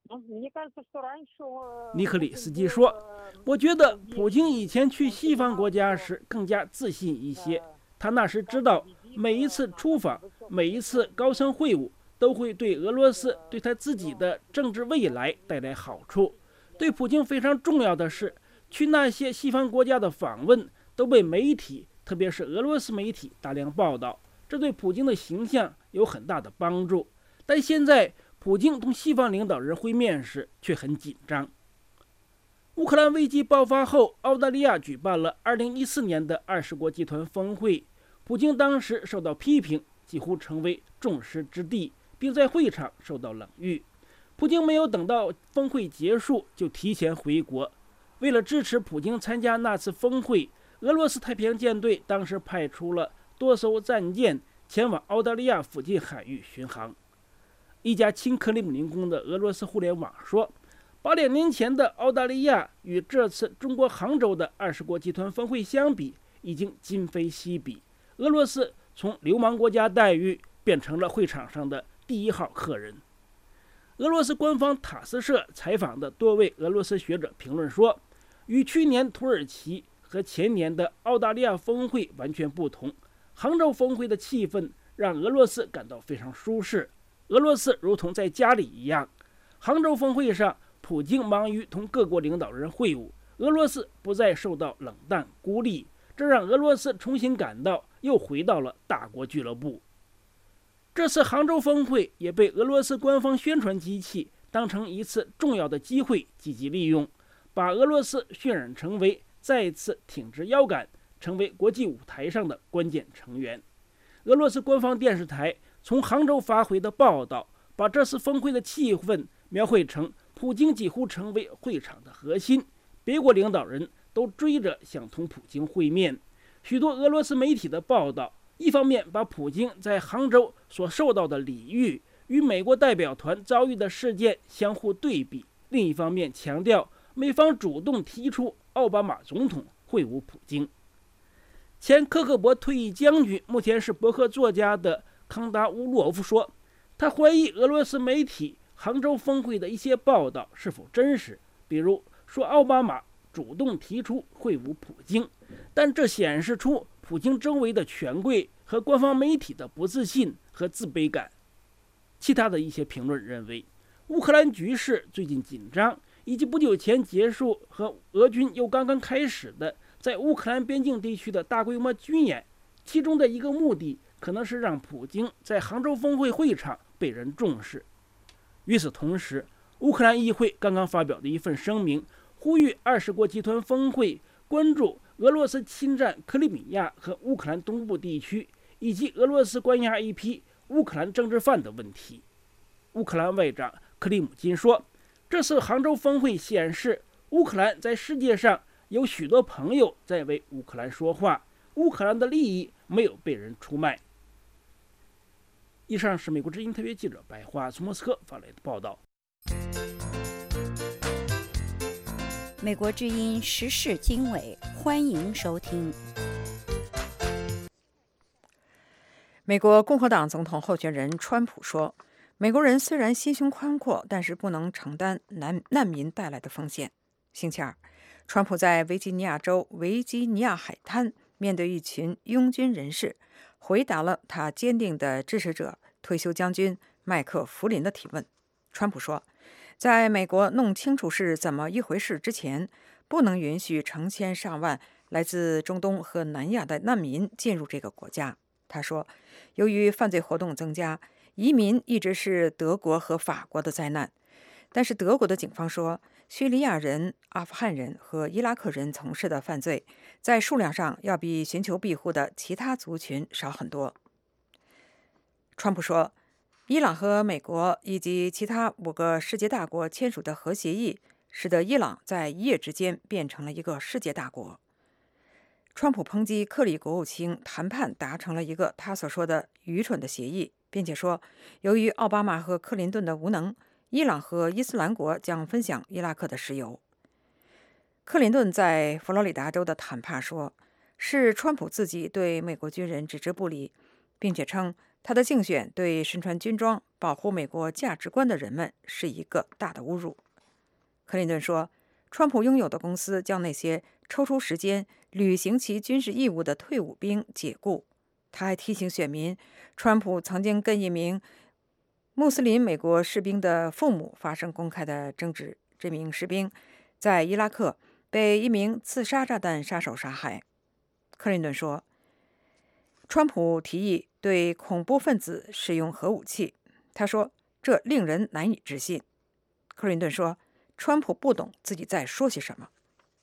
Q: 尼克里斯基说，我觉得普京以前去西方国家时更加自信一些，他那时知道每一次出访，每一次高层会晤都会对俄罗斯，对他自己的政治未来带来好处。对普京非常重要的是，去那些西方国家的访问都被媒体，特别是俄罗斯媒体大量报道，这对普京的形象有很大的帮助。但现在普京同西方领导人会面时却很紧张。乌克兰危机爆发后，澳大利亚举办了二零一四年的二十国集团峰会，普京当时受到批评，几乎成为众矢之的，并在会场受到冷遇。普京没有等到峰会结束就提前回国。为了支持普京参加那次峰会，俄罗斯太平洋舰队当时派出了多艘战舰前往澳大利亚附近海域巡航。一家亲克里姆林宫的俄罗斯互联网说，八两年前的澳大利亚与这次中国杭州的二十国集团峰会相比， 已经今非昔比，俄罗斯从流氓国家待遇变成了会场上的第一号客人。俄罗斯官方塔斯社采访的多位俄罗斯学者评论说，与去年土耳其和前年的澳大利亚峰会完全不同，杭州峰会的气氛让俄罗斯感到非常舒适，俄罗斯如同在家里一样。杭州峰会上，普京忙于同各国领导人会晤，俄罗斯不再受到冷淡孤立，这让俄罗斯重新感到又回到了大国俱乐部。这次杭州峰会也被俄罗斯官方宣传机器当成一次重要的机会积极利用，把俄罗斯渲染成为再次挺直腰杆，成为国际舞台上的关键成员。俄罗斯官方电视台从杭州发回的报道，把这次峰会的气氛描绘成普京几乎成为会场的核心，别国领导人都追着想同普京会面。许多俄罗斯媒体的报道，一方面把普京在杭州所受到的礼遇与美国代表团遭遇的事件相互对比，另一方面强调美方主动提出奥巴马总统会晤普京。前科克勃退役将军，目前是博客作家的康达乌洛夫说，他怀疑俄罗斯媒体杭州峰会的一些报道是否真实，比如说奥巴马主动提出会晤普京，但这显示出普京周围的权贵和官方媒体的不自信和自卑感。其他的一些评论认为，乌克兰局势最近紧张，以及不久前结束和俄军又刚刚开始的在乌克兰边境地区的大规模军演，其中的一个目的可能是让普京在杭州峰会会场被人重视。与此同时，乌克兰议会刚刚发表的一份声明，呼吁二十国集团峰会关注俄罗斯侵占克里米亚和乌克兰东部地区，以及俄罗斯关押一批乌克兰政治犯的问题。乌克兰外长克里姆金说，这次杭州峰会显示，乌克兰在世界上有许多朋友在为乌克兰说话，乌克兰的利益没有被人出卖。以上是美国之音特约记者白桦从莫斯科发来的报道。
P: 美国之音时事经纬，欢迎收听。
C: 美国共和党总统候选人川普说，美国人虽然心胸宽阔，但是不能承担难难民带来的风险。星期二，川普在维吉尼亚州维吉尼亚海滩面对一群拥军人士，回答了他坚定的支持者退休将军麦克弗林的提问。川普说，在美国弄清楚是怎么一回事之前，不能允许成千上万来自中东和南亚的难民进入这个国家。他说，由于犯罪活动增加，移民一直是德国和法国的灾难。但是德国的警方说，叙利亚人、阿富汗人和伊拉克人从事的犯罪在数量上要比寻求庇护的其他族群少很多。川普说，伊朗和美国以及其他五个世界大国签署的核协议，使得伊朗在一夜之间变成了一个世界大国。川普抨击克里国务卿谈判达成了一个他所说的愚蠢的协议，并且说，由于奥巴马和克林顿的无能，伊朗和伊斯兰国将分享伊拉克的石油。克林顿在佛罗里达州的谈判说，是川普自己对美国军人置之不理，并且称他的竞选对身穿军装、保护美国价值观的人们是一个大的侮辱。克林顿说，川普拥有的公司将那些抽出时间履行其军事义务的退伍兵解雇。他还提醒选民，川普曾经跟一名穆斯林美国士兵的父母发生公开的争执。这名士兵在伊拉克被一名自杀炸弹杀手杀害。克林顿说，川普提议对恐怖分子使用核武器，他说，这令人难以置信。克林顿说，川普不懂自己在说些什么。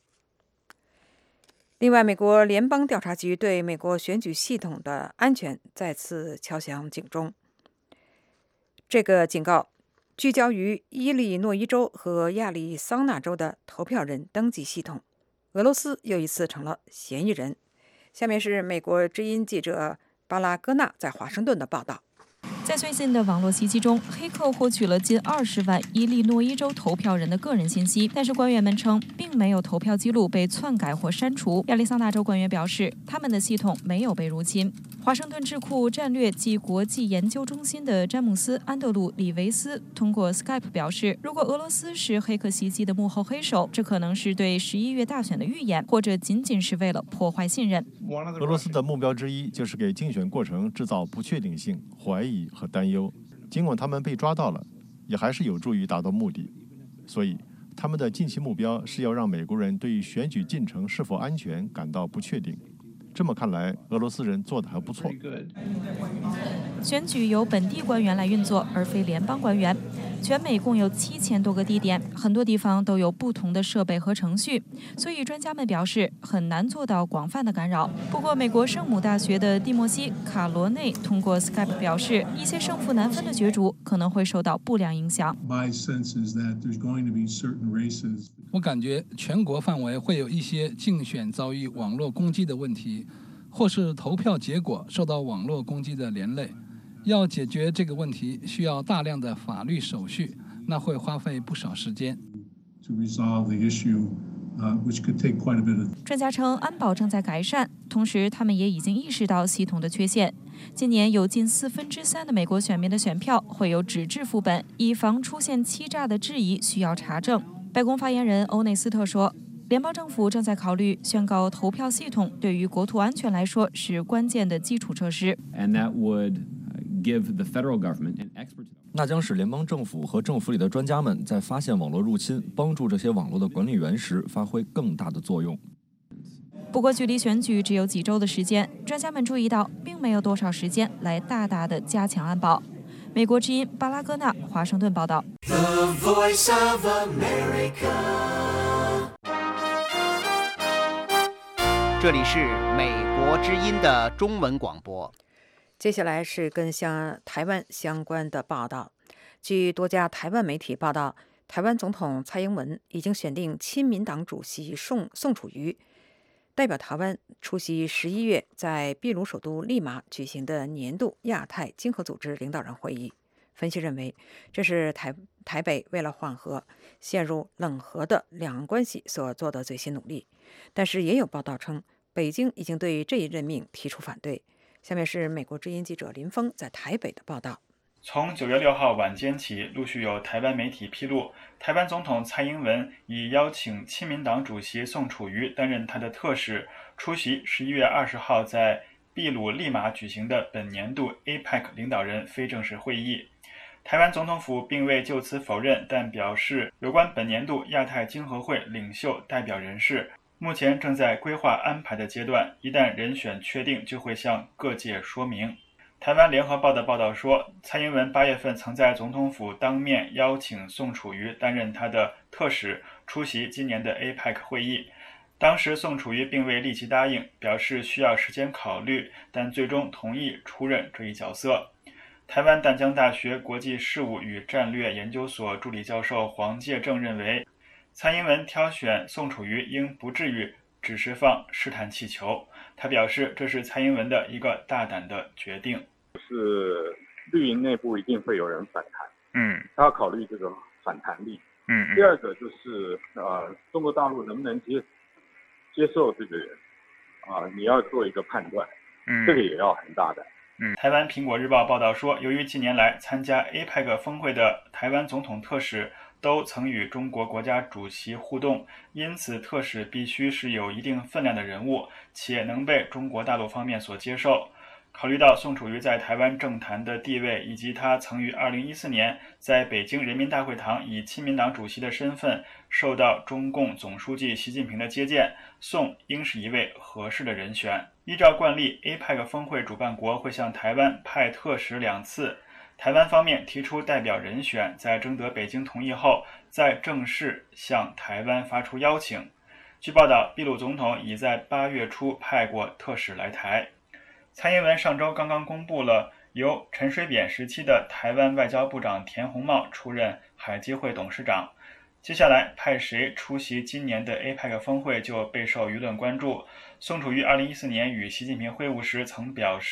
C: 另外，美国联邦调查局对美国选举系统的安全再次敲响警钟。这个警告聚焦于伊利诺伊州和亚利桑那州的投票人登记系统。俄罗斯又一次成了嫌疑人。下面是美国之音记者巴拉戈纳在华盛顿的报道。
R: 在最近的网络袭击中，黑客获取了近二十万伊利诺伊州投票人的个人信息，但是官员们称，并没有投票记录被篡改或删除。亚利桑那州官员表示，他们的系统没有被入侵。华盛顿智库战略及国际研究中心的詹姆斯·安德鲁·里维斯通过 Skype 表示，如果俄罗斯是黑客袭击的幕后黑手，这可能是对十一月大选的预演，或者仅仅是为了破坏信任。
S: 俄罗斯的目标之一就是给竞选过程制造不确定性、怀疑和担忧。尽管他们被抓到了，也还是有助于达到目的。所以，他们的近期目标是要让美国人对选举进程是否安全感到不确定。这么看来，俄罗斯人做得还不错。
R: 选举由本地官员来运作，而非联邦官员。全美共有七千多个地点，很多地方都有不同的设备和程序，所以专家们表示很难做到广泛的干扰。不过，美国圣母大学的蒂莫西·卡罗内通过 Skype 表示，一些胜负难分的角逐可能会受到不良影响。
T: 我感觉全国范围会有一些竞选遭遇网络攻击的问题，或是投票结果受到网络攻击的连累。要解决这个问题，需要大量的法律手续，那会花费不少时间。
R: 专家称，安保正在改善，同时他们也已经意识到系统的缺陷。今年有近四分之三的美国选民的选票会有纸质副本，以防出现欺诈的质疑需要查证。白宫发言人欧内斯特说，联邦政府正在考虑宣告投票系统对于国土安全来说是关键的基础设施。
U: And that would give the federal government an expert.
V: 那将使联邦政府和政府里的专家们在发现网络入侵、帮助这些网络的管理员时发挥更大的作用。
R: 不过，距离选举只有几周的时间，专家们注意到，并没有多少时间来大大的加强安保。美国之音巴拉戈纳，华盛顿报道。
W: The Voice of America.
X: 这里是美国之音的中文广播。
C: 接下来是跟相台湾相关的报道。据多家台湾媒体报道，台湾总统蔡英文已经选定亲民党主席宋宋楚瑜代表台湾出席十一月在秘鲁首都利马举行的年度亚太经合组织领导人会议。分析认为，这是台台北为了缓和陷入冷河的两岸关系所做的最新努力。但是也有报道称，北京已经对这一任命提出反对。下面是美国之音记者林峰在台北的报道。
Y: 从九月六号晚间起，陆续有台湾媒体披露，台湾总统蔡英文已邀请亲民党主席宋楚瑜担任他的特使，出席十一月二十号在秘鲁利马举行的本年度 A P E C 领导人非正式会议。台湾总统府并未就此否认，但表示有关本年度亚太经合会领袖代表人士目前正在规划安排的阶段，一旦人选确定，就会向各界说明。台湾联合报的报道说，蔡英文八月份曾在总统府当面邀请宋楚瑜担任他的特使，出席今年的 A P E C 会议。当时宋楚瑜并未立即答应，表示需要时间考虑，但最终同意出任这一角色。台湾淡江大学国际事务与战略研究所助理教授黄介正认为，蔡英文挑选宋楚瑜应不至于只是放试探气球。他表示，这是蔡英文的一个大胆的决定。
Z: 是绿营内部一定会有人反弹，
Y: 嗯，
Z: 他要考虑这个反弹力。
Y: 嗯，
Z: 第二个就是呃，中国大陆能不能接接受这个人啊、呃？你要做一个判断，
Y: 嗯，
Z: 这个也要很大胆。
Y: 嗯，台湾苹果日报报道说，由于近年来参加 A P E C 峰会的台湾总统特使都曾与中国国家主席互动，因此特使必须是有一定分量的人物，且能被中国大陆方面所接受。考虑到宋楚瑜在台湾政坛的地位，以及他曾于二零一四年在北京人民大会堂以亲民党主席的身份受到中共总书记习近平的接见，宋应是一位合适的人选。依照惯例 A P E C 峰会主办国会向台湾派特使两次，台湾方面提出代表人选，在征得北京同意后，再正式向台湾发出邀请。据报道，秘鲁总统已在八月初派过特使来台。蔡英文上周刚刚公布了由陈水扁时期的台湾外交部长田宏茂出任海基会董事长。接下来派谁出席今年的 A P E C 峰会就备受舆论关注。宋楚瑜二零一四年与习近平会晤时曾表示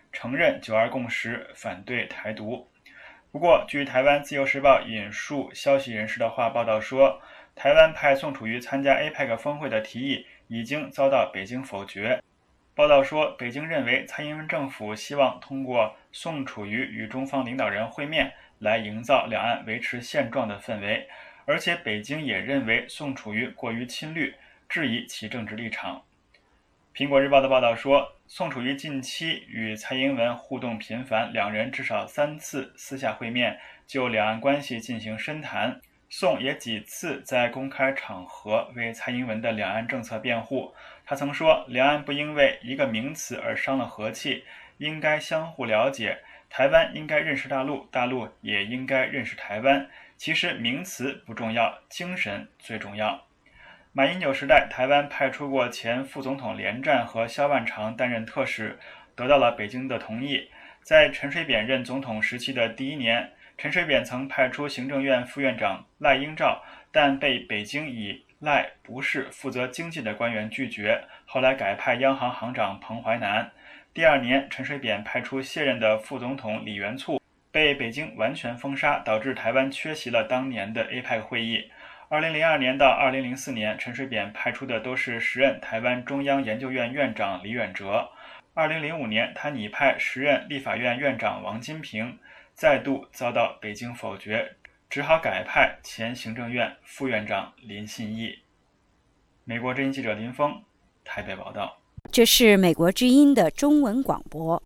Y: 承认九二共识，反对台独。不过，据台湾自由时报引述消息人士的话报道说，台湾派宋楚瑜参加 A P E C 峰会的提议已经遭到北京否决。报道说，北京认为蔡英文政府希望通过宋楚瑜与中方领导人会面来营造两岸维持现状的氛围，而且北京也认为宋楚瑜过于亲绿，质疑其政治立场。苹果日报的报道说，宋楚瑜近期与蔡英文互动频繁，两人至少三次私下会面，就两岸关系进行深谈。宋也几次在公开场合为蔡英文的两岸政策辩护。他曾说，两岸不因为一个名词而伤了和气，应该相互了解，台湾应该认识大陆，大陆也应该认识台湾。其实名词不重要，精神最重要。马英九时代，台湾派出过前副总统连战和萧万长担任特使，得到了北京的同意。在陈水扁任总统时期的第一年，陈水扁曾派出行政院副院长赖英照，但被北京以赖不是负责经济的官员拒绝，后来改派央行行长彭淮南。第二年，陈水扁派出卸任的副总统李元簇，被北京完全封杀，导致台湾缺席了当年的 A P E C 会议。二零零二年到二零零四年，陈水扁派出的都是时任台湾中央研究院院长李远哲。二零零五年，他拟派时任立法院院长王金平，再度遭到北京否决，只好改派前行政院副院长林信义。美国之音记者林峰台北报道。
P: 这是美国之音的中文广播。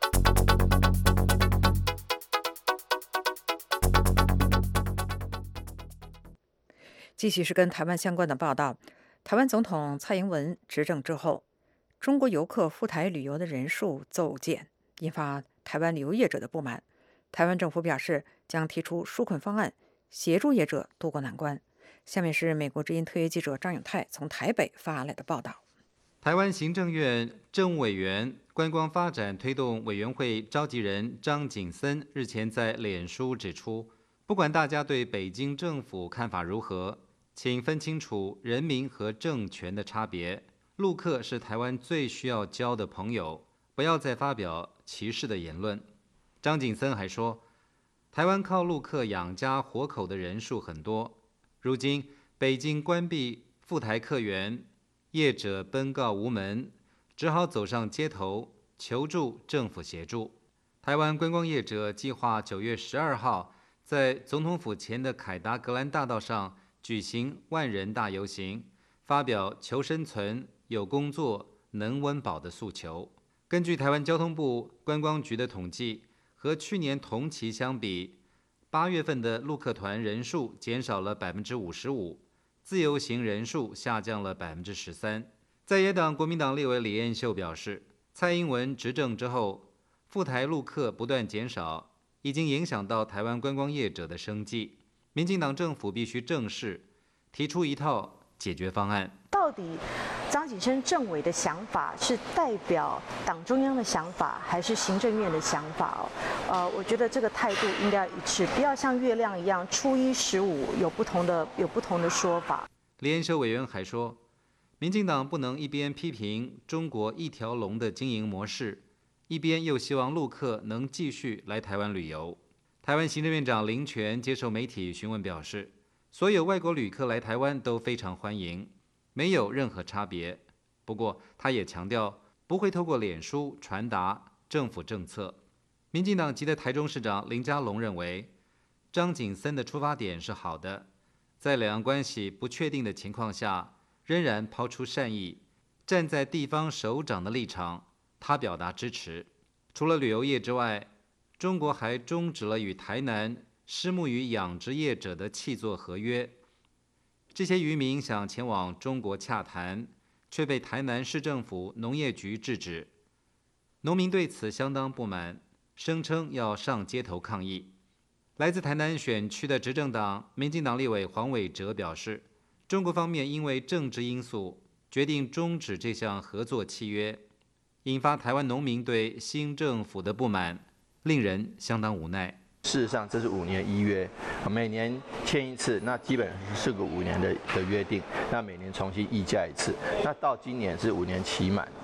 C: 继续是跟台湾相关的报道。台湾总统蔡英文执政之后，中国游客赴台旅游的人数骤减，引发台湾旅游业者的不满。台湾政府表示将提出纾困方案，协助业者渡过难关。下面是美国之音特约记者张永泰从台北发来的报道。
A: 台湾行政院政务委员、观光发展推动委员会召集人张景森日前在脸书指出，不管大家对北京政府看法如何，请分清楚人民和政权的差别。陆客是台湾最需要交的朋友，不要再发表歧视的言论。张景森还说，台湾靠陆客养家活口的人数很多，如今北京关闭赴台客源，业者奔告无门，只好走上街头求助政府协助。台湾观光业者计划九月十二号在总统府前的凯达格兰大道上举行万人大游行，发表求生存、有工作、能温饱的诉求。根据台湾交通部观光局的统计，和去年同期相比，八月份的陆客团人数减少了百分之五十五，自由行人数下降了百分之十三。在野党国民党立委李彦秀表示，蔡英文执政之后，赴台陆客不断减少，已经影响到台湾观光业者的生计。民进党政府必须正视，提出一套解决方案。
D: 到底张景森政委的想法是代表党中央的想法，还是行政院的想法？哦，呃，我觉得这个态度应该一致，不要像月亮一样，初一十五有不同的有不同的说法。
A: 李彦秀委员还说，民进党不能一边批评中国一条龙的经营模式，一边又希望陆客能继续来台湾旅游。台湾行政院长林权接受媒体询问表示，所有外国旅客来台湾都非常欢迎，没有任何差别。不过他也强调，不会透过脸书传达政府政策。民进党籍的台中市长林佳龙认为，张景森的出发点是好的，在两岸关系不确定的情况下，仍然抛出善意，站在地方首长的立场，他表达支持。除了旅游业之外，中国还终止了与台南虱目鱼养殖业者的契作合约。这些渔民想前往中国洽谈，却被台南市政府农业局制止。农民对此相当不满，声称要上街头抗议。来自台南选区的执政党民进党立委黄伟哲表示，中国方面因为政治因素决定终止这项合作契约，引发台湾农民对新政府的不满，令人相当无奈。
E: 事实上，这是五年一约，每年签一次，那基本上是个五年的的约定，那每年重新议价一次，那到今年是五年期满嘛，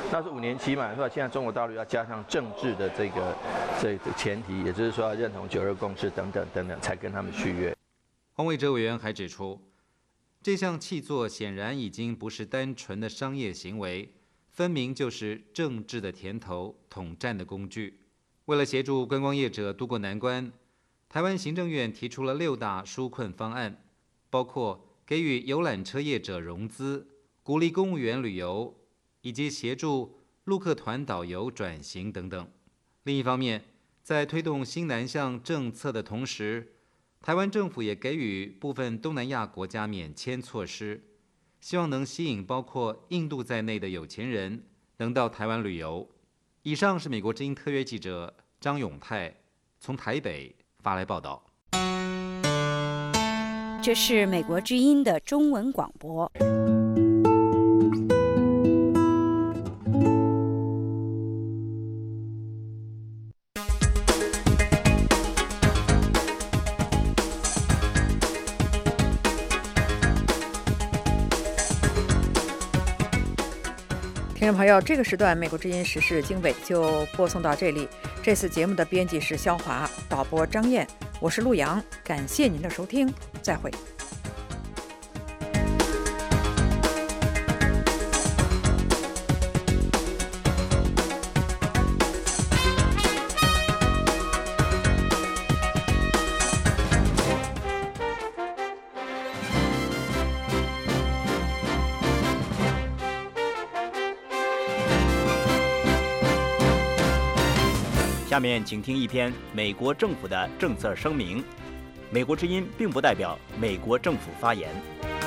E: 那是五年期嘛，是吧？现在中国大陆要加上政治的这个这个前提，也就是说要认同九二共识等等等等，才跟他们续约。
A: 黄伟哲委员还指出，这项契作显然已经不是单纯的商业行为，分明就是政治的甜头、统战的工具。为了协助观光业者渡过难关，台湾行政院提出了六大纾困方案，包括给予游览车业者融资、鼓励公务员旅游，以及协助陆客团导游转型等等。另一方面，在推动新南向政策的同时，台湾政府也给予部分东南亚国家免签措施，希望能吸引包括印度在内的有钱人能到台湾旅游。以上是美国之音特约记者张永泰从台北发来报道。
P: 这是美国之音的中文广播。
C: 听众朋友，这个时段美国之音时事经纬就播送到这里。这次节目的编辑是肖华，导播张燕，我是陆阳，感谢您的收听，再会。
F: 下面请听一篇美国政府的政策声明。美国之音并不代表美国政府发言。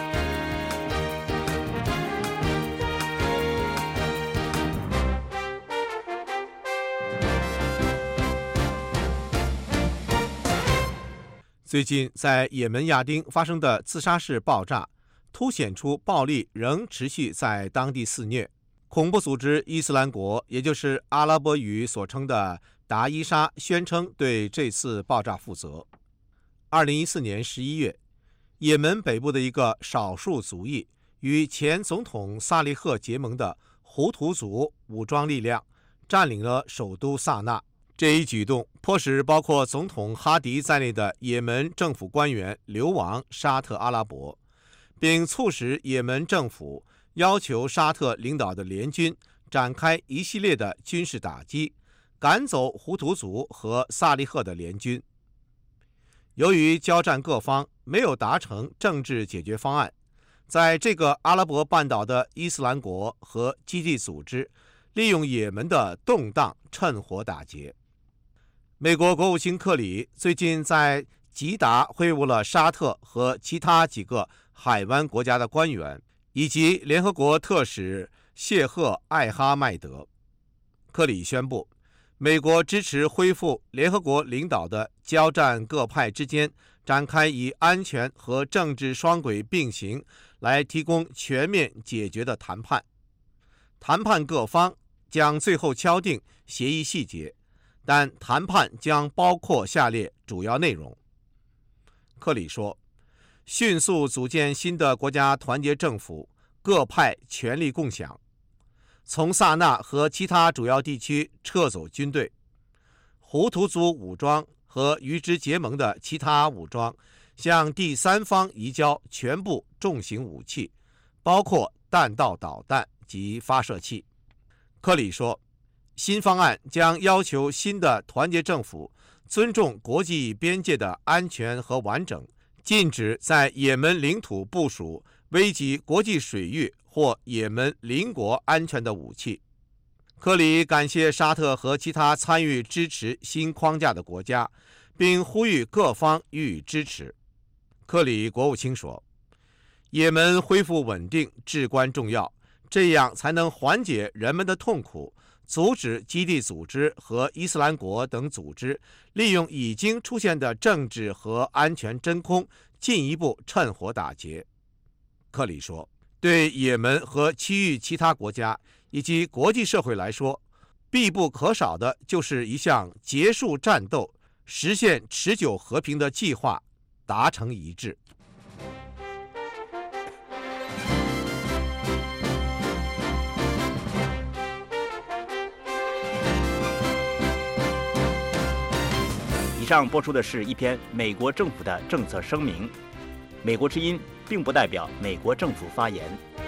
G: 最近在也门亚丁发生的自杀式爆炸，凸显出暴力仍持续在当地肆虐。恐怖组织伊斯兰国，也就是阿拉伯语所称的达伊沙，宣称对这次爆炸负责。二零一四年十一月，也门北部的一个少数族裔与前总统萨利赫结盟的胡图族武装力量占领了首都萨那。这一举动迫使包括总统哈迪在内的也门政府官员流亡沙特阿拉伯，并促使也门政府要求沙特领导的联军展开一系列的军事打击，赶走胡图族和萨利赫的联军。由于交战各方没有达成政治解决方案，在这个阿拉伯半岛的伊斯兰国和基地组织利用也门的动荡趁火打劫。美国国务卿克里最近在吉达会晤了沙特和其他几个海湾国家的官员，以及联合国特使谢赫·艾哈迈德。克里宣布，美国支持恢复联合国领导的交战各派之间展开以安全和政治双轨并行来提供全面解决的谈判。谈判各方将最后敲定协议细节，但谈判将包括下列主要内容。克里说，迅速组建新的国家团结政府，各派权力共享，从萨那和其他主要地区撤走军队，胡图族武装和与之结盟的其他武装向第三方移交全部重型武器，包括弹道导弹及发射器。克里说，新方案将要求新的团结政府尊重国际边界的安全和完整，禁止在也门领土部署危及国际水域或也门邻国安全的武器。克里感谢沙特和其他参与支持新框架的国家，并呼吁各方予以支持。克里国务卿说，也门恢复稳定至关重要，这样才能缓解人们的痛苦，阻止基地组织和伊斯兰国等组织利用已经出现的政治和安全真空进一步趁火打劫。克里说，对也门和区域其他国家以及国际社会来说，必不可少的就是一项结束战斗、实现持久和平的计划达成一致。
F: 上播出的是一篇美国政府的政策声明，美国之音并不代表美国政府发言。